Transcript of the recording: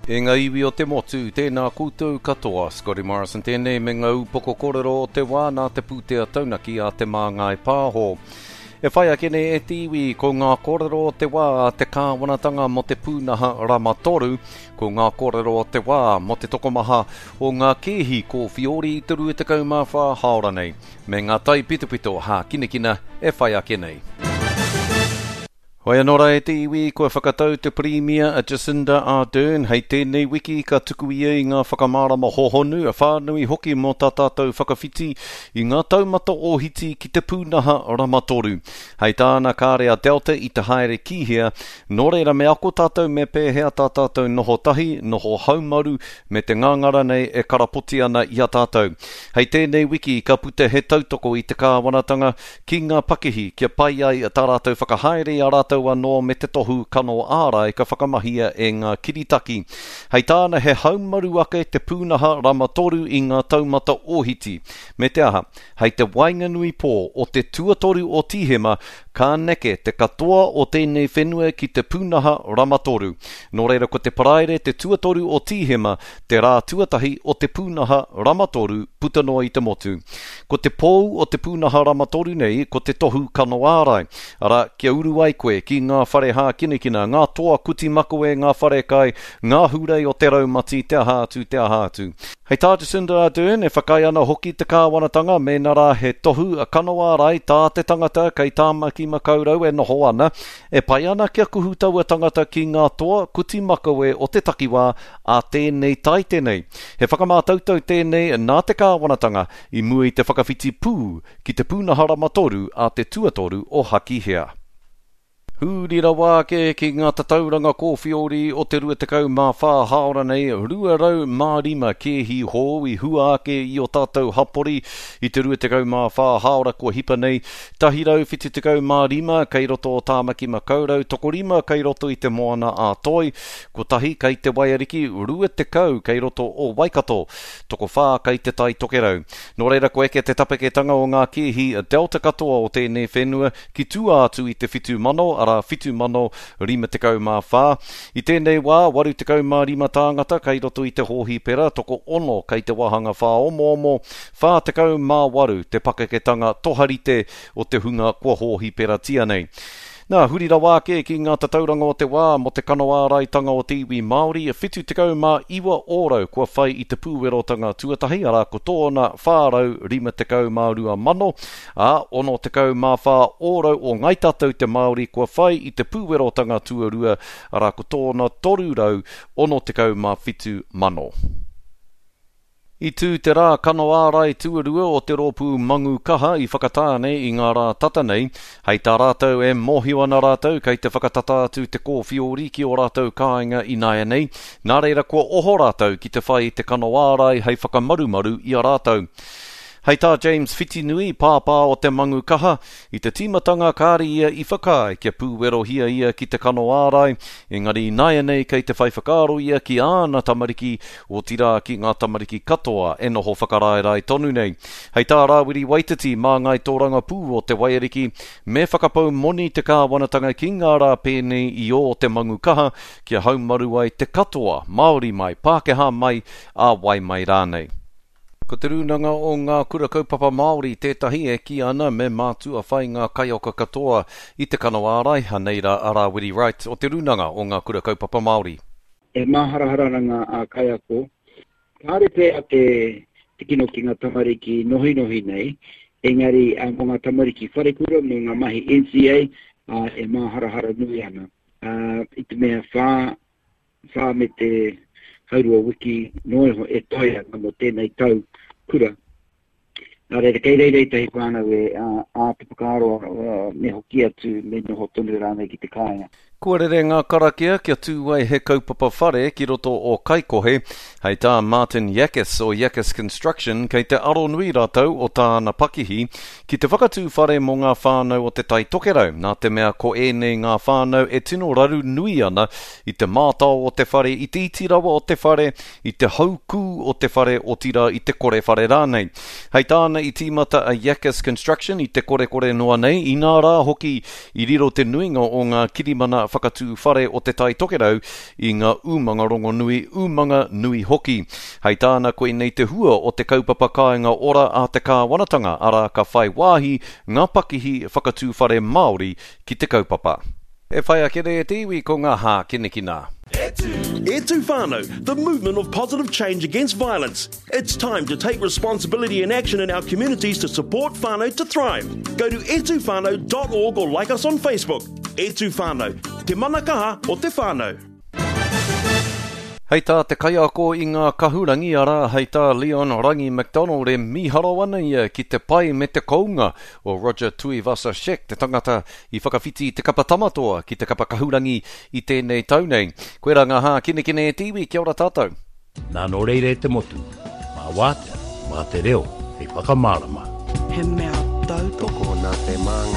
E ngā iwi o te motu, tēnā koutou katoa, Scotty Morrison tēnei me ngā upoko kōrero o te wā nā te pūtea taunaki a te māngai pāho. E whai akene e te iwi ko ngā kōrero o te wā a te kāwanatanga mo te pūnaha Ramatoru, ko ngā kōrero o te wā mo te tokomaha o ngā kehi ko Fiori i te rua te kaumawha haora nei. Me ngā tai pitupito ha kinekina e whai akenei. Hoi anora e te iwi koe whakatau te Premier a Jacinda Ardern, hei tēnei wiki ka tuku ia i ngā whakamārama hohonu a whānui hoki mō tā tātou whakawhiti i ngā taumata o hiti ki te pūnaha Ramatoru. Hei tāna kāre a Delta i te haere kihia, nō reira me ako tātou me pēhea tā tātou noho tahi, noho haumaru me te ngangara nei e karapoti ana i a tātou. Hei tēnei wiki ka pute he tautoko i te kāwanatanga ki ngā pakihi kia pai ai a tā rātou whakahaere a rātou anō me te tohu kano ārai ka whakamahia e ngā kiritaki. Hei tāna he haumaru ake te pūnaha Ramatoru i ngā taumata ohiti. Me te aha, hei te wainganui pō o te tuatoru o Tihema ka neke te katoa o tēnei whenua ki te pūnaha Ramatoru. Nō reira ko te paraire te tuatoru o Tihema te rā tuatahi o te pūnaha Ramatoru puta noa i te motu. Ko te pōu o te pūnaha Ramatoru nei ko te tohu kano ārai. Ara, kia uru ai koe ki ngā whare hā kinekina, ngā toa kuti makoe, ngā whare kai, ngā hurei o te raumati, te ahātu, te ahātu. Hei tā Jacinda Ardern e whakai ana hoki te kāwanatanga me nā rā he tohu a kano ārai tā te tangata kei tāmaki makaurau e noho ana, e pai ana kia kuhutau a tangata ki ngā toa kuti makoe o te takiwā a tēnei tai tēnei. He whakamātautau tēnei nā te kāwanatanga i mua i te whakawhiti pū ki te pūnaha Ramatoru a te tuatoru o Hakihea. Hūrira wāke ki ngā tatauranga ko Fiori o te rua te kau mā whā haora nei, rua rau mārima kehi hō i hua ake i o tātou hapori i te rua te kau mā whā haora ko hipa nei, tahi rau whiti te kau mārima kei roto o tāmaki makaurau, toko rima kei roto i te moana a toi, ko tahi kei te waiariki, rua te kau kei roto o Waikato, toko whā kei te tai tokerau. Nō reira ko eke te tapeketanga o ngā kehi Delta katoa o tēnei whenua ki tū atu i te whitu mano, whitu mano rima te kau mā whā. I tēnei wā, waru te kau mā rima tāngata, kei roto i te hōhi pera, toko ono kei te wahanga whā omo, whā te kau mā waru, te pakeketanga toharite o te hunga kua hōhi pera tia nei. Nā, hurira wāke ki ngā tatauranga o te wā mo te kano āraitanga o te iwi Māori, whitu te kau mā iwa ōrau kua whai i te pūwerotanga tuatahi, ara ko tōna whārau rima te kau mā rua mano, a ono te kau mā whā ōrau o ngai tātou te Māori kua whai i te pūwerotanga tuarua, ara ko tōna torurau ono te kau mā whitu mano. I tū te rā kano ārai tuarua o te rōpū mangu kaha i whakatāne i ngā rā tata nei, hei tā rātou e mohio ana rātou kei te whakatata atu te ko Fiori ki o rātou kāinga i naia nei, nā reira kua oho rātou ki te whai te kano ārai hei whakamarumaru i a rātou. Hei tā James Whitinui, pāpā o te mangu kaha, i te timatanga kāri ia i whakai kia pūwero hia ia ki te kano ārai, engari naia nei kei te whai whakaro ia ki āna tamariki o tira ki ngā tamariki katoa e noho whakaraerai tonu nei. Hei tā Rawiri Waititi mā ngai tōranga pū o te waiariki, me whakapau moni te kāwanatanga ki ngā rā pēnei i o te mangu kaha, kia haumaru ai te katoa, Māori mai, Pākehā mai, a wai mai rānei. Ko te rūnanga o ngā kura kaupapa Māori tētahi e ki ana me mātua whai ngā kaioka katoa i te kano ārai, haneira a Rawiri Wright o te rūnanga o ngā kura kaupapa Māori. E maharaharanga a kaiako, kāre pēa te kino ki ngā tamariki nohi nei, engari o ngā tamariki wharekura no ngā mahi NCA e maharahara nui ana. I te mea whā me te haurua wiki noeho e toia mo tēnei tau kura. Nā reira, kei reirei tahi whānau e a te pakaro me hoki atu me noho tonu rānei ki te kāinga. Kua rere ngā karakia kia tūwai he kaupapa whare ki roto o Kaikohe, hei tā Martin Yakis o Yakis Construction kei te aro nui rātou o tāna pakihi ki te whakatū whare mō ngā whānau o te tai tokerau, nā te mea ko ēnei ngā whānau e tino raru nui ana i te mātau o te whare, i te itirawa o te whare, i te hauku o te whare o tira i te kore whare rānei. Hei tāna i tīmata a Yakis Construction i te kore noa nei, i nā rā hoki i riro te nuinga o ngā kirimana whakatū whare o te tai tokerau i ngā umanga rongonui, umanga nui hoki. Hei tāna koe nei te hua o te kaupapa kāinga ora a te kāwanatanga ara ka whai wāhi ngā pakihi whakatū whare Māori ki te kaupapa. E whai a kere e tiwi ko ngā hā kinekina. Etu Whānau, the movement of positive change against violence. It's time to take responsibility and action in our communities to support whānau to thrive. Go to etuvānau.org or like us on Facebook. Etu Whānau, te manakaha o te whānau. Hei tā te kaiako i ngā kahurangi ara, hei tā Leon Rangi McDonald e miharo ana ia ki te pai me te kounga o Roger Tuivasa-Sheck, te tangata i whakawhiti te kapa tamatoa ki te kapa kahurangi i tēnei taunei. Koe rā ngā hā kinekine e tiwi, kia ora tātou. Nā no reire te motu, mā wātea, mā te reo, hei whakamārama. He mea tau toko nā te manga.